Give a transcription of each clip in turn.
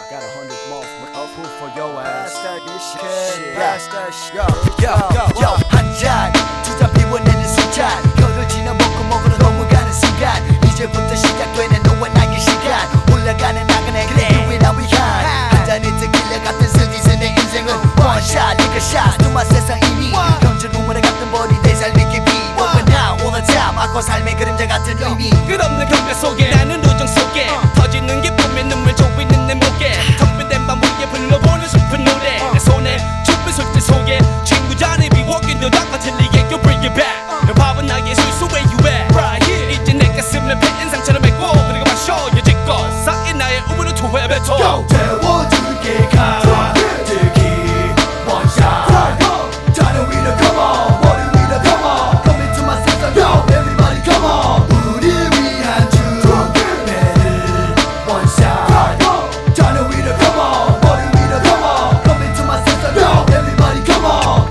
got 100 months of proof for your ass. Blast that shit. Blast that shit. Yo, 한잔 두 잔 비워내는 순간 혀를 지나먹고 먹으러 넘어가는 순간 이제부터 시작되는 너와 나의 시간 올라가는 나그네 그래 you and I we high 한 잔의 tequila 같은 스디스 내 인생은 one shot lick a shot 또 세상 이미 현재 루머를 같은 버리 내 삶의 깊이 But now all the time 아과 삶의 그림자 같은 의미 끝없는 경계 속에 나는 우정 속에 터지는 기쁨의 눈물 조이는 내 목에 텅빈 방 위에 불러보는 슬픈 노래 내 손에 촛불 솔질 속에 친구 자리 비워긴 여자가 틀리게 You bring it back 힙합은 나의 술수의 유해 Right here 이제 내 가슴을 팬 상처를 맺고 그리고 마셔 여지껏 쌓인 나의 우물을 토해 뱉어 태워줄게 가득히 one shot 자는 위로 come on 머리 위로 come on Come into my system yo everybody come on 우릴 위한 주배를 one shot 자는 위로 come on 머리 위로 come on Come into my system yo everybody come on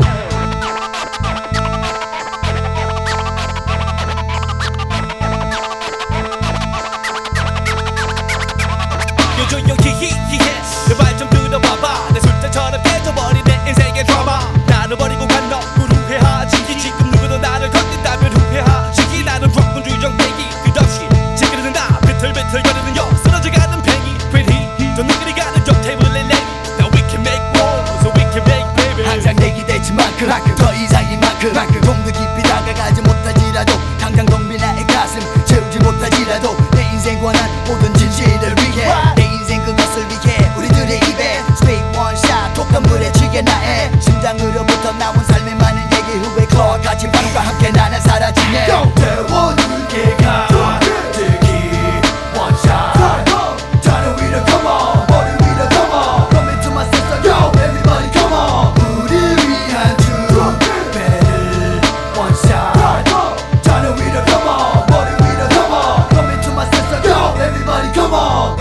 요조용히 히히해 내 말 좀 들어봐봐 내 술잔처럼 깨져버린 내 인생의 드라마 나를 버리고 간 너 후회하지 지금 누구도 나를 건넨다면 후회하지 나는 락군 주정뱅이 끝없이 지그러든다 비틀비틀거리는 여 쓰러져가는 팽이 Pretty 좀 느끼리 가는 역 테이블의 lady Now we can make more so we can make baby 항상 내 기대치만큼 더 이상인 만큼 좀 더 깊이 다가가지 못하지라도 당장 텅빈 나의 가슴 채우지 못하지라도 내 인생과 난 모든 진실을 위해 내 인생 그것을 위해 우리들의 입에 Straight one shot 독감물에 취해 나의 심장으로부터 나온 삶의 많은 얘기 후에 클로와 같이 바람과 함께 나는 사라지네 태워줄게 가득히 one shot 자는 위로 come on 머리 위로 come on Come into my system yo everybody come on 우릴 위한 주배를 one shot 자는 위로 come on 머리 위로 come on Come into my system yo everybody come on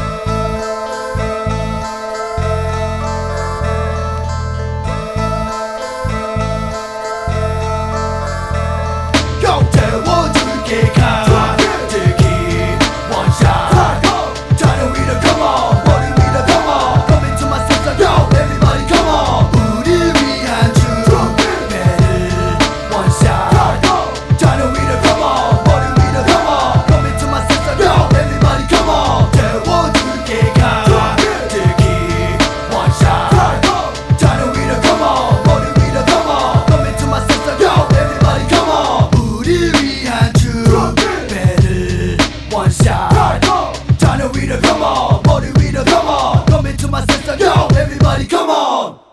Yo 태워줄게 가득히 one shot 자는 위로 come on 머리 위로 come on Come into my system yo everybody come on 우릴 위한 주배를 one shot 자는 위로 come on 머리 위로 come on Come into my system yo everybody come on 태워줄게 가득히 one shot 자는 위로 come on 머리 위로 come on Come into my system yo everybody come on 우릴 위한 주배를 one shot 자는 위로 come on 머리 위로 come on Come into my system yo everybody come on